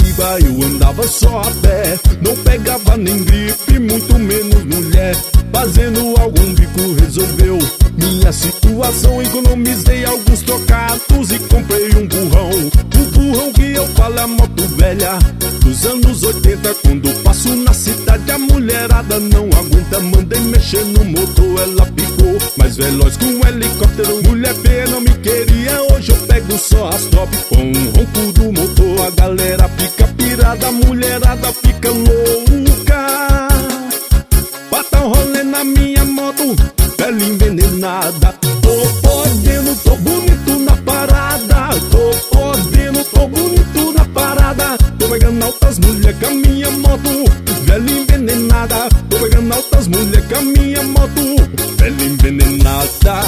Pindaíba eu andava só a pé, não pegava nem gripe, muito menos mulher. Fazendo algum bico resolveu minha situação, economizei alguns trocados e comprei um burrão. O burrão que eu falo é a moto velha dos anos 80. Quando passo na cidade a mulherada não aguenta, mandei mexer no motor, ela ficou mais veloz com um helicóptero. Mulher feia não me queria, hoje eu pego só as top. Com o ronco do motor a galera fica pirada, a mulherada fica louca. Bata um rolê na minha moto, pele envenenada. Tô podendo, tô bonito na parada. Tô podendo, tô bonito na parada. Tô pegando altas mulher com a minha moto, pele envenenada. Tô pegando altas mulher com a minha moto, pele envenenada.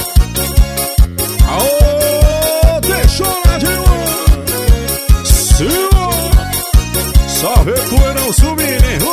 Aô, deixou lá de uma. Senhor, só vê poeirão subir, hein?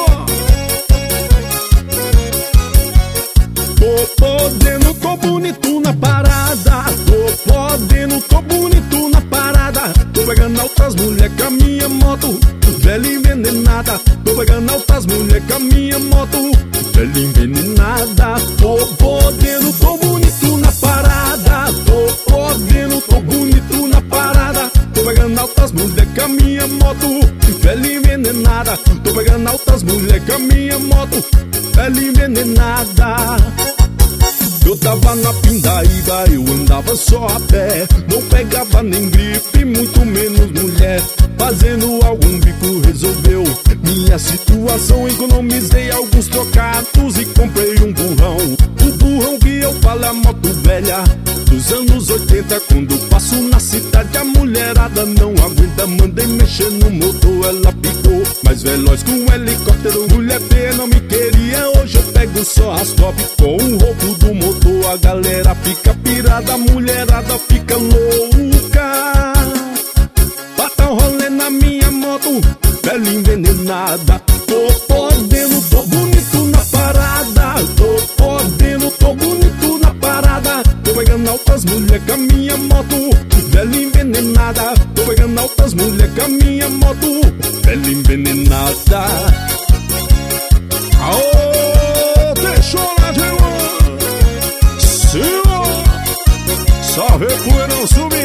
Tô podendo, tô bonito na parada. Tô podendo, tô bonito na parada. Tô pegando altas mulher com a minha moto, velha envenenada. Tô pegando altas mulher com a minha moto, velha envenenada. Tô podendo, tô bonito na parada. Tô podendo, tô bonito na parada. Tô pegando altas mulher com a minha moto, velha envenenada. Tô pegando altas mulher com a minha moto, velha envenenada. Eu tava na Pindaíba, eu andava só a pé, não pegava nem gripe, muito menos mulher. Fazendo algum bico resolveu minha situação, economizei alguns trocados e comprei um burrão. O burrão que eu falo é a moto velha dos anos 80. Quando passo na cidade a mulherada não aguenta, mandei mexer no motor, ela ficou mais veloz com um helicóptero. Mulher feia não me queria, hoje eu pego só as top. Com o ronco do motor a galera fica pirada, a mulherada fica louca. Bata um rolê na minha moto, pele envenenada. Tô podendo, tô bonito na parada. Tô podendo, tô bonito na parada. Tô pegando altas mulher com a minha moto, velha envenenada. Tô pegando altas mulher com a minha moto, velha envenenada. Aô, deixou lá de uma. Senhor, só vê poeirão subir.